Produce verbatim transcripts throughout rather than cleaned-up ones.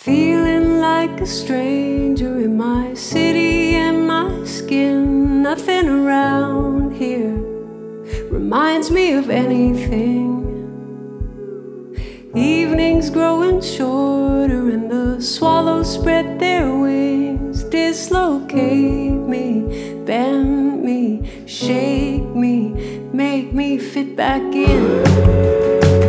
Feeling like a stranger in my city and my skin. Nothing around here reminds me of anything. Evenings growing shorter and the swallows spread their wings. Dislocate me, bend me, shake me, make me fit back in.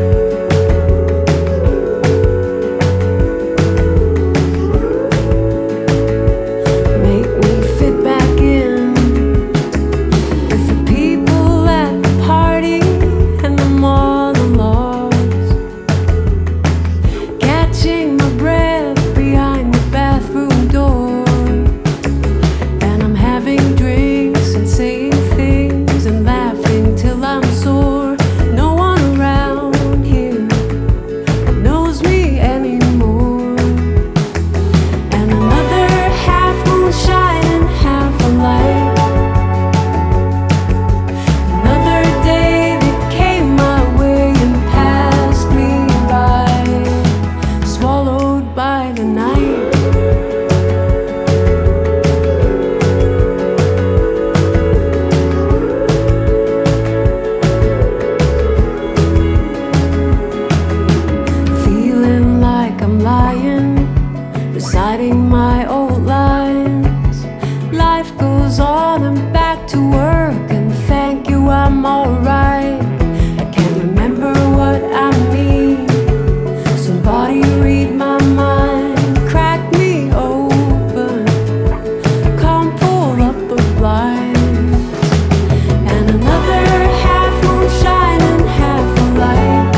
Reciting my old lines. Life goes on, I'm back to work, and thank you, I'm alright. I can't remember what I mean. Somebody read my mind, crack me open, come pull up the blinds. And another half moon shining, half a light.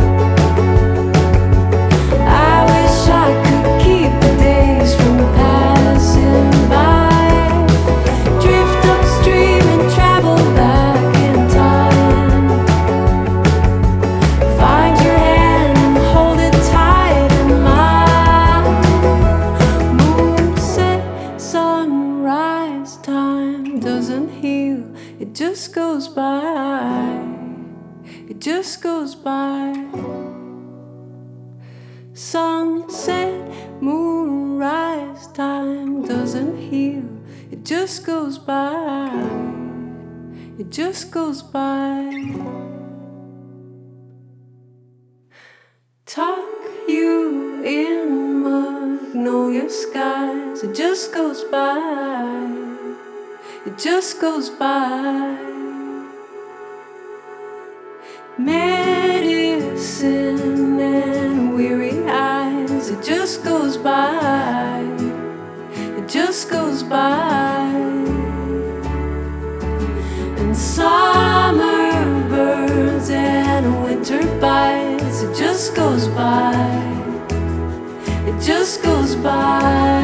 I wish I could keep the days from passing by. Drift upstream and travel back in time. Find your hand and hold it tight in mine. Moonset, sunrise, time doesn't heal, it just goes by. It just goes by. Sunset, moonrise, time doesn't heal, it just goes by. It just goes by. Tuck you in magnolia skies, it just goes by. It just goes by. Medicine and weary eyes, it just goes by. It just goes by. And summer burns and winter bites, it just goes by. It just goes by.